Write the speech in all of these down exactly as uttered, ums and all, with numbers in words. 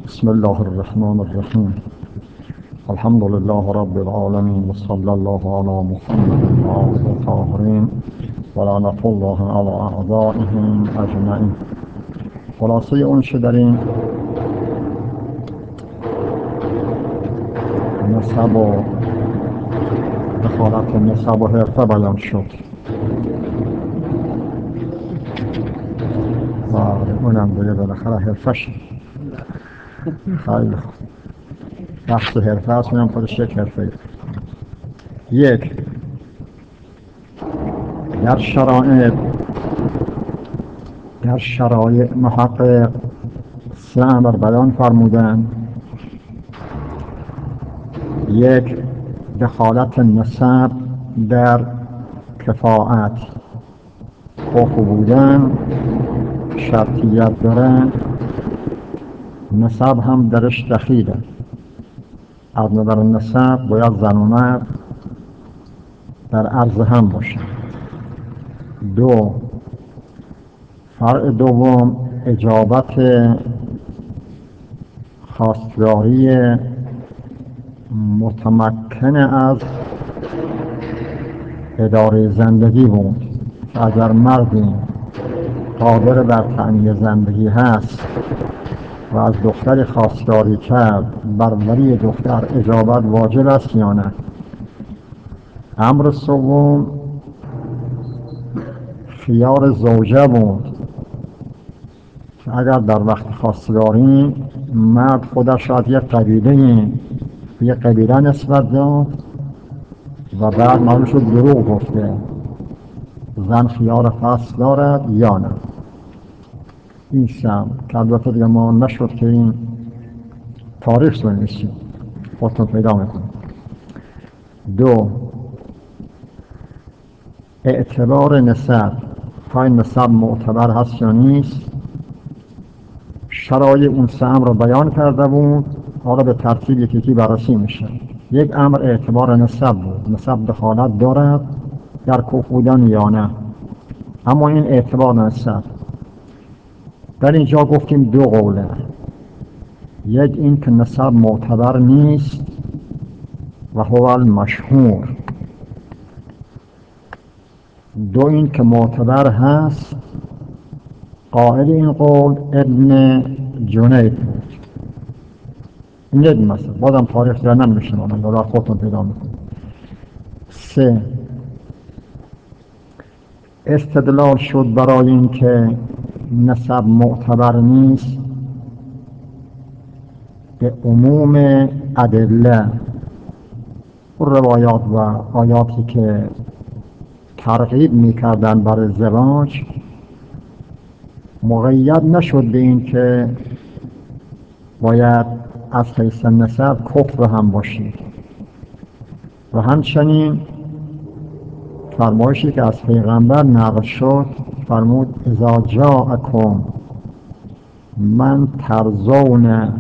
بسم الله الرحمن الرحیم. الحمد لله رب العالمین و صلی الله علی محمد و آله الطاهرین و لعنة الله علی اعدائهم اجمعین. خلاصه اون چه در این نسب و دخالت نسب و حرفه بیان شد و اونم دیگه بالاخره حرفه شد. خیلی خوب، بحث حرفه هست، اونم خودش یک حرفه. یک، در شرایط در شرایط محقق سه امر بیان فرمودن. یک، دخالت نسب در کفاءت، کفو بودن شرطیت داره، نسب هم درش دخیله. از نظر نسب باید زن و مرد در عرض هم باشه. دو، فرع دوم اجابت خواستگاری متمکن از اداره زندگی بود. اگر مردی قادر بر تأمین زندگی هست و از دختر خواستگاری کرد، بر ولی دختر اجابت واجب است یا نه؟ امر سوم خیار زوجه بود که اگر در وقت خواستگاری مرد خودش شاید یک قبیله یک قبیله نسبت داد و بعد معلوم شد دروغ گفته، زن خیار فصل دارد یا نه؟ این سم که البته دیگه ما نشد که این تاریخ رو نیستیم، خودتون پیدا میکنیم. دو، اعتبار نسب، های نسب معتبر هست یا نیست. شرایط اون سه امر رو بیان کرده بود، حالا به ترتیب یکی یکی بررسی میشه. یک امر اعتبار نسب بود، نسب دخالت دارد در کفو بودن یا نه. اما این اعتبار نسب در اینجا گفتیم دو قوله. یک این که نسب معتبر نیست و هو المشهور. دو این که معتبر هست. قائل این قول ابن جنید بود. این یک مثلا بازم تاریخ در نمیشه، من دارم خودتون پیدا میکنم. سه، استدلال شد برای این که نسب معتبر نیست به عموم ادله و روایات و آیاتی که ترغیب میکردن برای ازدواج. مقید نشد به این که باید از حیث نسب کفر هم باشید. و همچنین فرمایشی که از پیغمبر نقل شد، فرمود اذا جاءکم من ترضون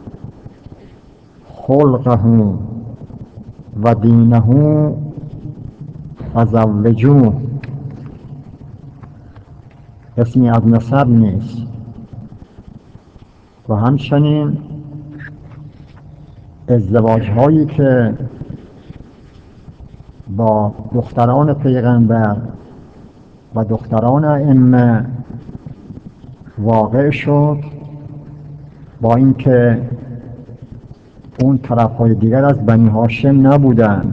خلقه و دینه فزوجوه. اسمی از نسب نیست. و همچنین ازدواج هایی که با دختران پیغمبر و دختران ائمه واقع شد، با اینکه اون طرف های دیگر از بنی هاشم نبودن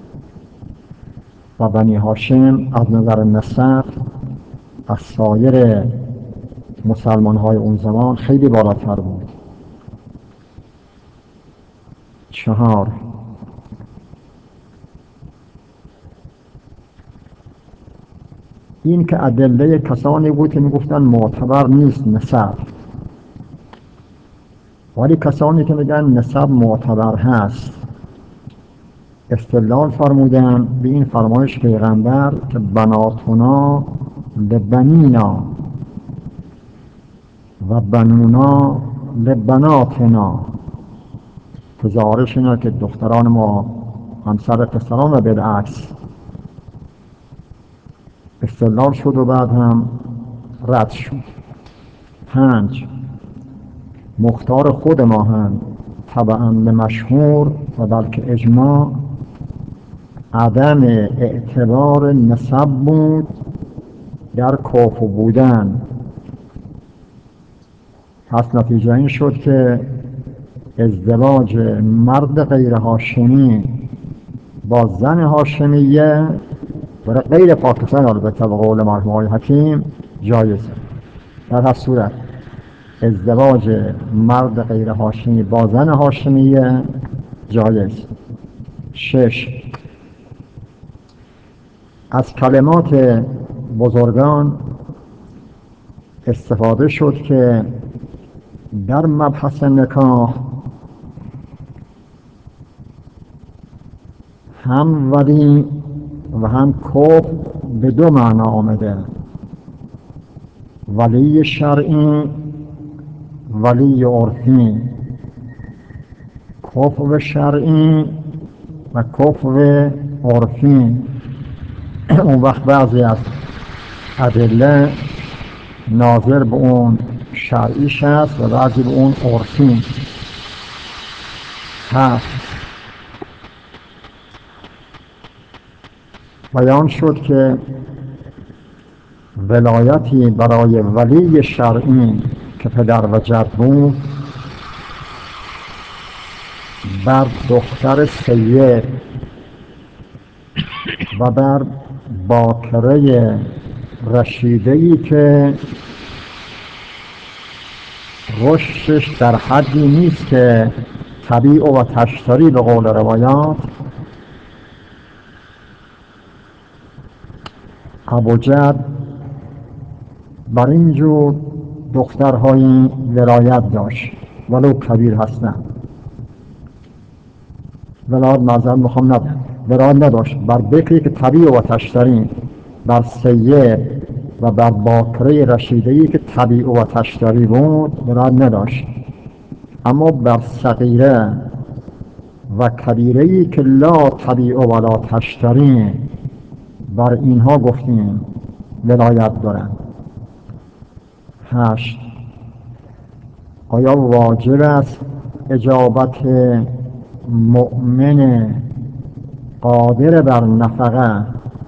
و بنی هاشم از نظر نسب از سایر مسلمان های اون زمان خیلی بالاتر بود. چهار، این که ادله کسانی بود که میگفتن معتبر نیست نسب، ولی کسانی که میگن نسب معتبر هست استدلال فرمودن به این فرمایش پیغمبر که بناتنا لبنینا و بنونا لبناتنا. گزارش اینه که دختران ما همسر پسران و بالعکس. استدلال شد و بعد هم رد شد. پنج، مختار خود ما هم طبعا به مشهور و بلکه اجماع عدم اعتبار نسب بود در کافو بودن. پس نتیجه این شد که ازدواج مرد غیر هاشمی با زن هاشمیه برای غیر پاکستان البته به قول مرحوم آقای حکیم جایزه. در هر صورت ازدواج مرد غیر هاشمی با زن هاشمیه جایز. شش، از کلمات بزرگان استفاده شد که در مبحث نکاح هم ولی و هم کفر به دو معنا آمده: ولی شرعی، ولی عرفی. کفر شرعی و کفر عرفی. اون وقت بعضی از ادله ناظر به اون شرعیش هست و بعضی به اون عرفی هست. بیان شد که ولایتی برای ولی شرعی که پدر و جد بود بر دختر سید و بر باکره رشیده‌ای که رشدش در حدی نیست که طبیع و تشتری به قول روایات، ابوجهل بر اینجور دخترهایی ولایت داشت ولو کبیر هستند. ولایت معذرت میخوام نه ولایت نداشت بر بکری که طبیع و تشتری، بر سید و بر باکره رشیده‌ای که طبیع و تشتری بود ولایت نداشت، اما بر صغیره و کبیره‌ای که لا طبیع ولا تشتری، بر اینها گفتیم ولایت دارند. هشت، آیا واجب است اجابت مؤمن قادر بر نفقه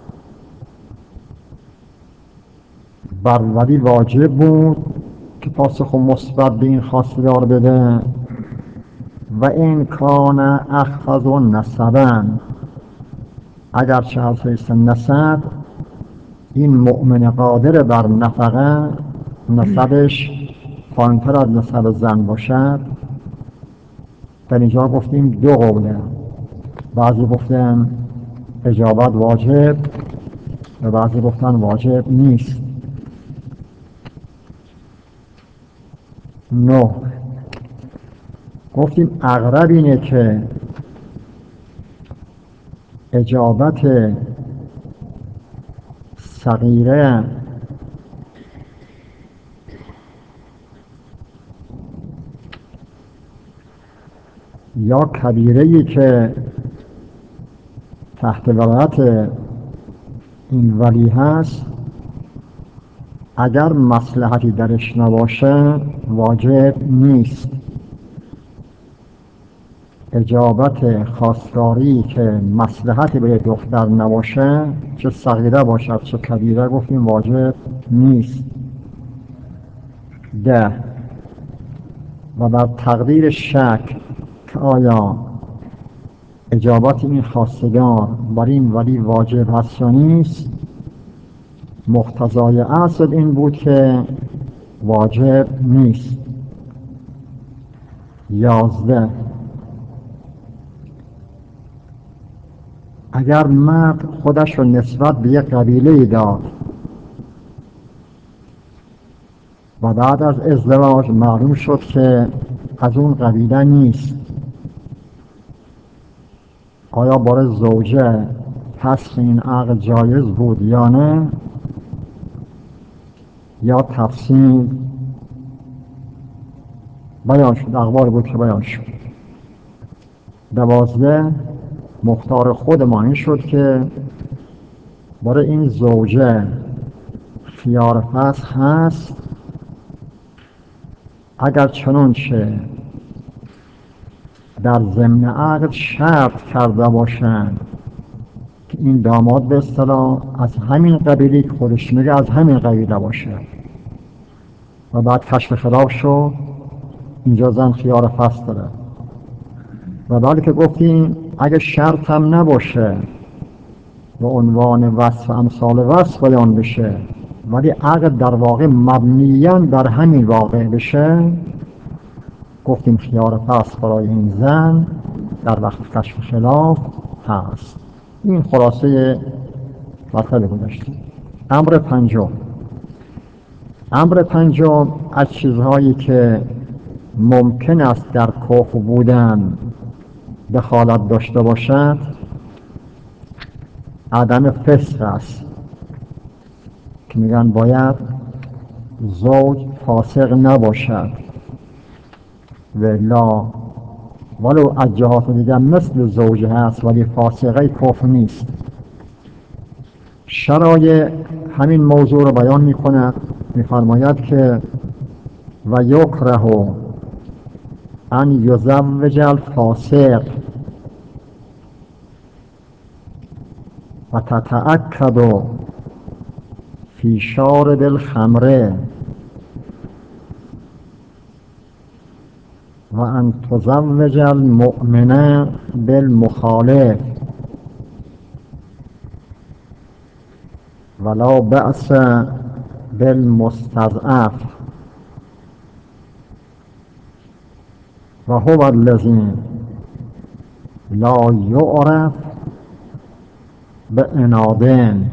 بر ولی واجب بود که پاسخ مثبت به این خواستگار بده؟ و این کان اخفض و نسبا، اگرچه از حیث نسب این مؤمن قادر بر نفقه نسبش پایین‌تر از نسب زن باشد. در اینجا گفتیم دو قوله، بعضی گفتن اجابت واجب و بعضی گفتن واجب نیست. نه، گفتیم اقرب اینه که اجابت صغیره یا کبیره‌ای که تحت ولایت این ولی هست اگر مصلحتی درش نباشه واجب نیست. اجابت خواستگاری که مصلحتی به دختر نباشه، چه صغیره باشد چه کبیره، گفتیم واجب نیست. ده، و در تقدیر شک که آیا اجابت این خواستگار بر این ولی واجب هست یا نیست، مقتضای اصل این بود که واجب نیست. یازده، اگر مرد خودش رو نسبت به یک قبیله داد و بعد از ازدواج معلوم شد که از اون قبیله نیست، آیا برای زوجه پس این عقد جایز بود یا نه، یا تفصیل بیان شد، اخبار بود که بیان شد. دوازده، مختار خود ما این شد که برای این زوجه خیار فسخ هست اگر چنانچه در ضمن عقد شرط کرده باشند که این داماد به اصطلاح از همین قبیله که خودش میگه از همین قبیله باشه و بعد کشف خلاف شد، اینجا زن خیار فصل داره. و بعد که گفتیم اگه شرط هم نباشه و عنوان وصف امثال وصف بیان بشه ولی عقد در واقع مبنیاً در همین واقع بشه، گفتیم خیار فصل برای این زن در وقت کشف خلاف هست. این خلاصه مطلب گذشته. امر پنجم امر پنجم از چیزهایی که ممکن است در کفر بودن دخالت داشته باشد عدم فسق است که میگن باید زوج فاسق نباشد، ولا ولو از جهات دیگر مثل زوج هست ولی فاسقه کفر نیست. شرایع همین موضوع رو بیان می کند، می فرماید که و یکره ان یزوج الفاسق و تتأکد فی شارب الخمر و ان تزوج المؤمنه بالمخالف ولا بأس بالمستضعف و هو الذی لا یعرف بعنادین.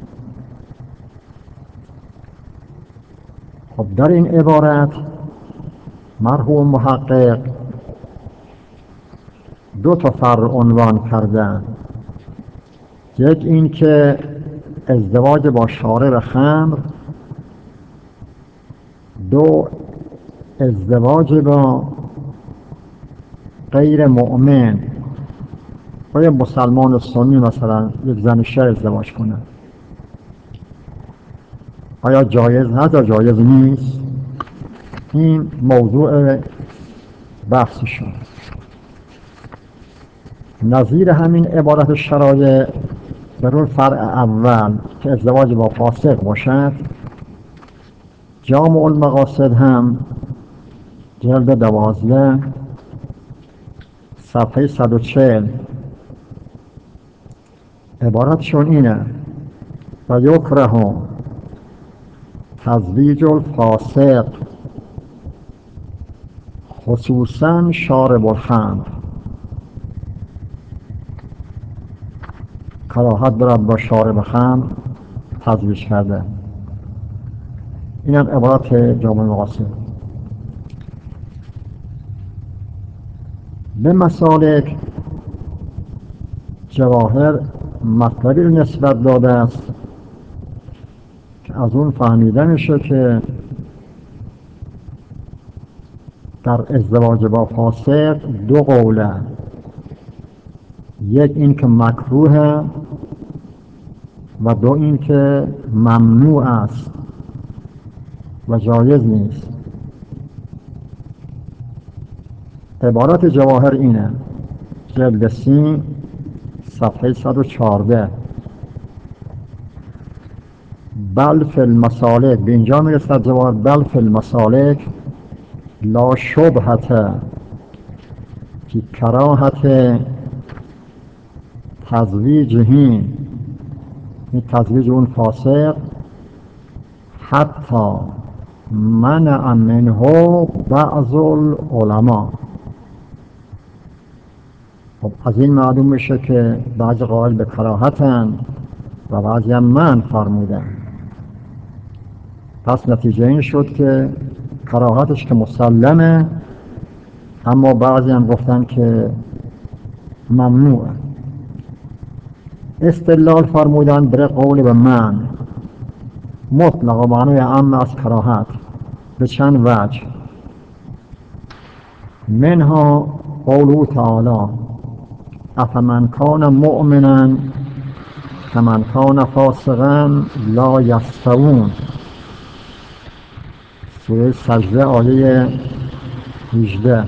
خب در این عبارت مرحوم محقق دو تا فرع عنوان کردن. یک این که ازدواج با شارب خمر، دو ازدواج با غیر مؤمن. با یه مسلمان سنی مثلا یک زن شیعه ازدواج کنه، آیا جایز هست یا جایز نیست؟ این موضوع بحثشون. نظیر همین عبارت شرایع در اون فرع اول که ازدواج با فاسق باشد، جامع المقاصد هم جلد دوازده صفحه صد و چهل عبارتشون اینه: و یکره تزویج الفاسق خصوصا شارب الخمر. کراهت دارد با شارب خمر تزویج کرده. این هم عبارت جامع المقاصد. به مسالک جواهر مطلبی رو نسبت داده است که از اون فهمیده میشه که در ازدواج با فاسق دو قوله. یک این که مکروه و دو این که ممنوع است و جایز نیست. عبارت جواهر اینه، جلد سی صفحه صد و چهارده: بل فی المسالک، به اینجا میرسد جواهر، بل فی المسالک لا شبهت فی کراهت تزویجه، این تزویج اون فاسق، حتی منع منه بعض العلماء. خب از این معلوم میشه که بعض قائل به کراهتن و بعضی هم منع فرمودن. پس نتیجه این شد که کراهتش که مسلمه، اما بعضی هم گفتن که ممنوعه. استدلال فرمودن بر قول به منع مطلق و معنی عام از کراهت به چند وجه. منها قوله تعالی افمن کان مؤمنا کمن کان فاسقا لا یستوون. سوره سجده آیه هجده.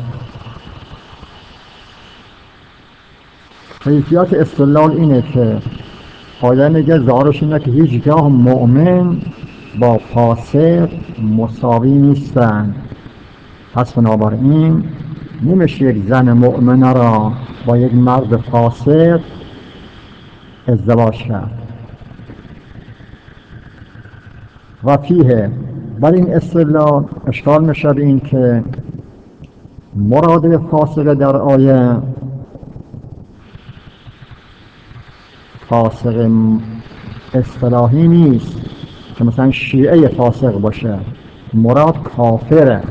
کیفیت استدلال اینه که آیه میگه ظاهرش اینه که هیچگاه مؤمن با فاسق مساوی نیستند، پس بنابراین نمیشه یک زن مؤمنه را با یک مرد فاسق ازدواج کرد. و فیه، بر این استدلال اشکال میشه به این که مراد فاسق در آیه فاسق اصطلاحی نیست که مثلا شیعه فاسق باشه، مراد کافره.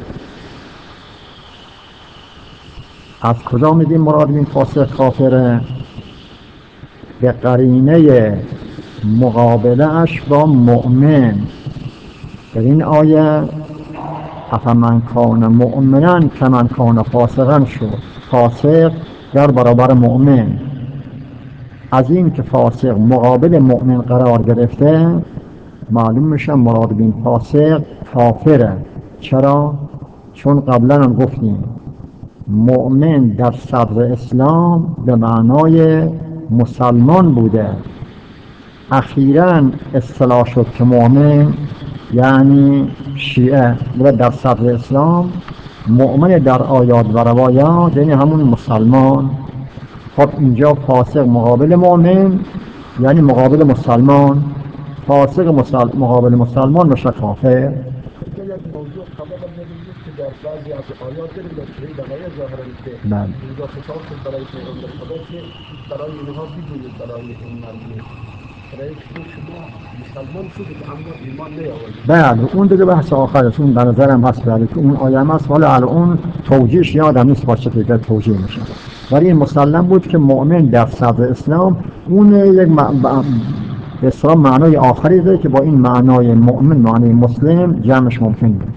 از کجا میدیم مراد این فاسق کافره؟ به قرینه مقابله اش با مؤمن. در این آیه افمن کان مؤمنا کمن کان فاسقا شد، فاسق در برابر مؤمن. از این که فاسق مقابل مؤمن قرار گرفته معلوم میشه مراد بین فاسق کافره. چرا؟ چون قبلا هم گفتیم مؤمن در صدر اسلام به معنای مسلمان بوده، اخیراً اصطلاح شد که مؤمن یعنی شیعه. و در صدر اسلام مؤمن در آیات و روایات یعنی همون مسلمان. خب اینجا فاسق مقابل مؤمن یعنی مقابل مسلمان، فاسق مسل... مقابل مسلمان میشه کافر. موضوع خبر بدید که در بعضی از آیات داریم در سوره بقره ظاهرا که بله اینجا خطاب شد برای پیغمبر خدا که برای اینها بگویید برای این مردم برای که شما مسلمان شدید اما ایمان نیاورید. بله اون دیگه بحث آخرش، اون به نظرم هست بله که اون آیه هم هست، ولی الان توجیهش یادم نیست با چه طریقه توجیه میشه. ولی این مسلم بود که مؤمن در صدر اسلام اون یک م... به اصطلاح معنای آخری داره که با این معنای مؤمن معنای مسلم جمعش ممکن بود.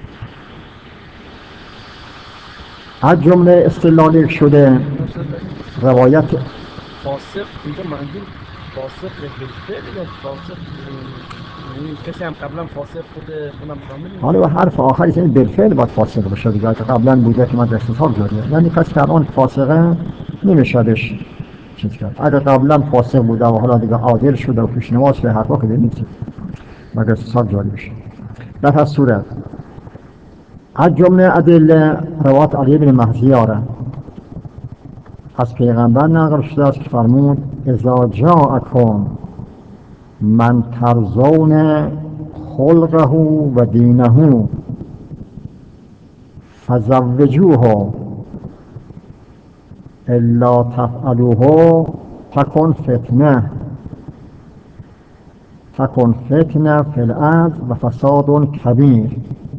از جمله استدلال شده روایت فاسق اینجا منظور فاسق بالفعل یا فاسق یعنی کسی هم قبلا فاسق بوده اونم شامل؟ حالا به حرف آخری یعنی بالفعل باید فاسق بشه دیگه، که قبلا بوده که من اختصار داده، یعنی کسی که الان فاسقه نمیشه بهش چیز کرد. اگر قبلا فاسق بوده و حالا دیگه عادل شده و پیش نماز به حرفا که نیست مگر اختصار جاری بشه. در هر صورت از جمله ادله روایت علی بن مهزیاره از پیغمبر نقل شده است که فرمود اذا جاءکم من ترضون خلقه و دینه فزوجوه الا تفعلوه تکن فتنه تکن فتنه فی الارض و فساد کبیر.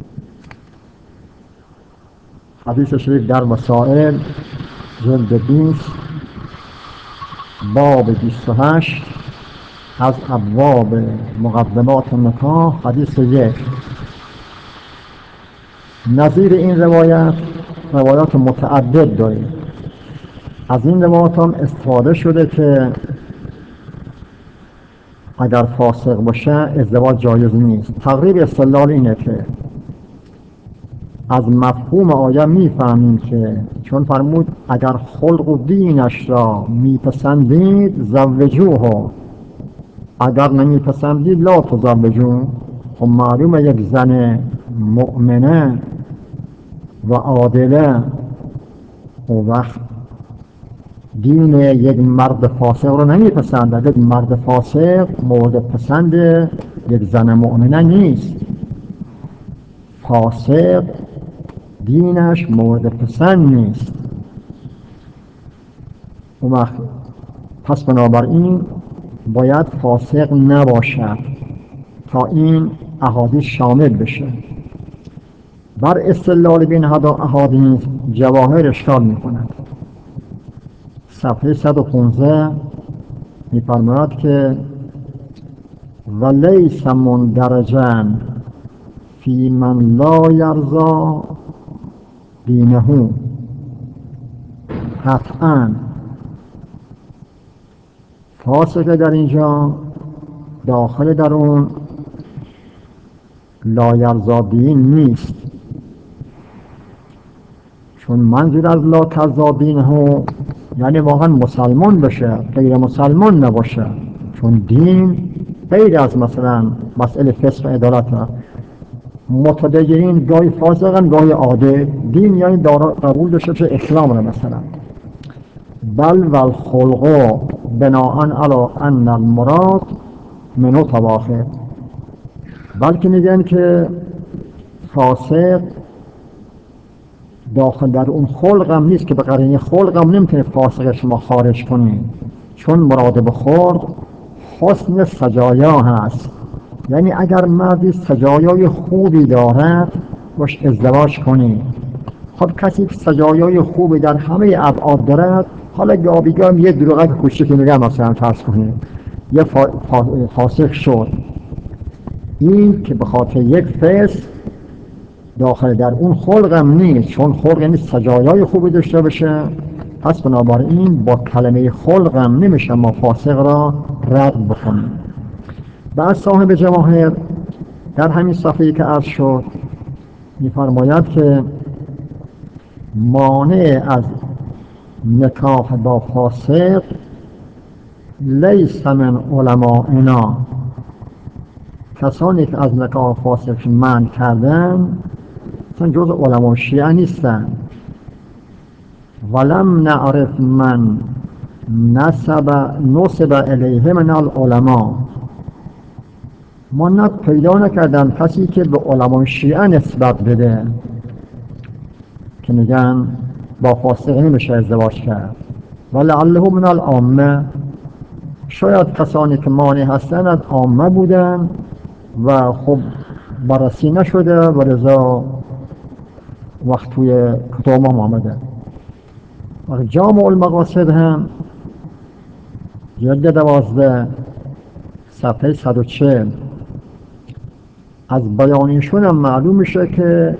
حدیث شریف در مسائل جلد بیست باب بیست و هشت از ابواب مقدمات نکاح حدیث یک. نظیر این روایت روایات متعدد داریم. از این روایات هم استفاده شده که اگر فاسق باشه ازدواج جایز نیست. تقریب استدلال اینه که از مفهوم آیه میفهمیم که چون فرمود اگر خلق و دینش را میپسندید زوجوه، اگر نمیپسندید لا تزوجوه. خب معلومه یک زن مؤمنه و عادله و وقت دین یک مرد فاسق رو نمیپسنده، یک مرد فاسق مورد پسند یک زن مؤمنه نیست. فاسق دینش مورد پسند نیست. اون وقت پس بنابراین باید فاسق نباشد تا این احادیث شامل بشه. بر استدلال بین احادیث جواهر اشکال میکنند. صفحه صد و پانزده میفرماید که ولیس مندرجا فی من لا یرضا دینه. قطعاً فاسقه در اینجا داخل در اون لایرضا دین نیست، چون منظور از لا ترضا دینه یعنی واقعا مسلمان بشه، غیر مسلمان نباشه، چون دین غیر از مثلا مسئله فسق و عدالت ها. متدینین گاهی فاسقن گاهی عادل، دین یعنی دارا قبول داشته باشه اسلام رو مثلا. بل و الخلق بناء علی ان المراد منو تواخر، بلکه میگن که فاسق داخل در اون خلق هم نیست که به قرینه خلق هم نمیتونه فاسق شما خارج کنیم، چون مراد به خلق حسن سجایا هست، یعنی اگر مردی سجایای خوبی دارد باش ازدواج کنی. خب کسی که سجایای خوبی در همه ابعاد دارد، حالا گابیگام یه دروغک کوچیکی میگم مثلا فرض کنید یه فا... فا... فاسق شد، این که به خاطر یک فسق داخل در اون خلقم نیست، چون خلق یعنی سجایای خوبی داشته باشه، پس بنابراین با کلمه خلقم نمیشه ما فاسق را رد بکنیم. بعد صاحب جواهر در همین صفحه‌ای که عرض شد می‌فرماید که مانع از نکاح با فاسق لیس من علمائنا، کسانی که از نکاح فاسق منع کردن اصلا جز علما شیعه نیستن. ولم نعرف من نسب نسب الیه من العلماء، ما نه پیدا نکردن کسی که به علما شیعه نسبت بده که میگن با فاسق نمیشه ازدواج کرد. ولعله من العامه، شاید کسانی که مانع هستن از عامه بودن و خب بررسی نشده و رضا وقت توی کتاب ما آمده. و جامع المقاصد هم جلد دوازده صفحه صد و چهل از بیانیشون هم معلوم میشه که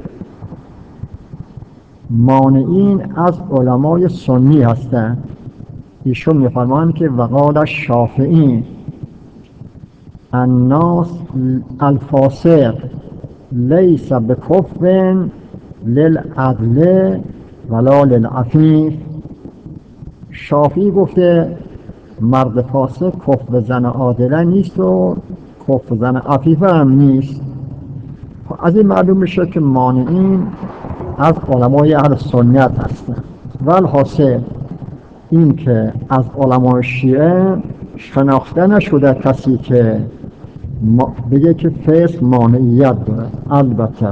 مانعین از علمای سنی هستند. ایشون میفرمایند که وقال الشافعی الناس الفاسق لیس بکفء للعدل ولا للعفیف. شافعی گفته مرد فاسق کفء زن عادله نیست و کفء زن عفیفه هم نیست. از این معلوم میشه که مانعین از علمای اهل سنت هستند. والحاصل این که از علمای شیعه شناخته نشده کسی که بگه که فسق مانعیت داره. البته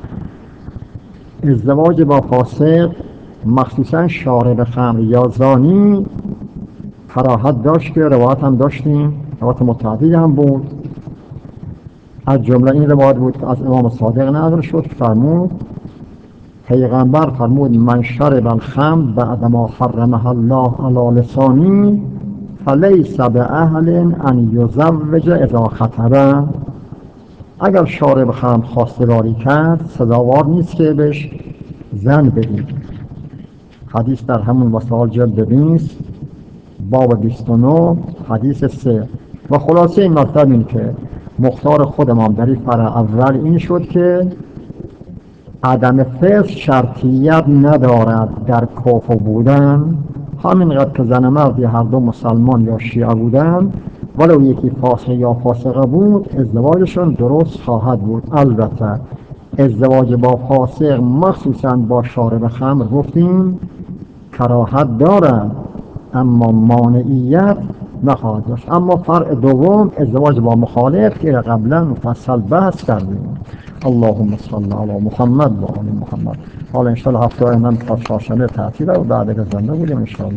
ازدواج با فاسق مخصوصا شارب خمر یا زانی کراهت داشت که روایت هم داشتیم، روایت متعددی هم بود. از جمله این روایت بود که از امام صادق نقل شد که فرمود پیغمبر فرمود من شرب الخمر بعدما حرمها الله علی لسانی فلیس باهل ان یزوج اذا خطبه. اگر شارب خمر خواستگاری کرد سزاوار نیست که بهش زن بدید. حدیث در همون وسائل جلد بیست باب بیست و نه حدیث سه. و خلاصه این مطلب این که مختار خودمان در این فرع اول این شد که عدم فسق شرطیت ندارد در کفر بودن، همینقدر که زن مردی هر دو مسلمان یا شیعه بودن ولو یکی فاسق یا فاسقه بود ازدواجشون درست خواهد بود. البته ازدواج با فاسق مخصوصا با شارب خمر گفتیم کراهت دارد اما مانعیت نخواهد داشت. اما فرع دوم ازدواج با مخالف که قبلا مفصل بحث کردیم. اللهم صل علی محمد و آل محمد. حالا انشاءالله هفته آینده تا چهارشنبه تعطیله و بعد از زنده بودیم انشاءالله.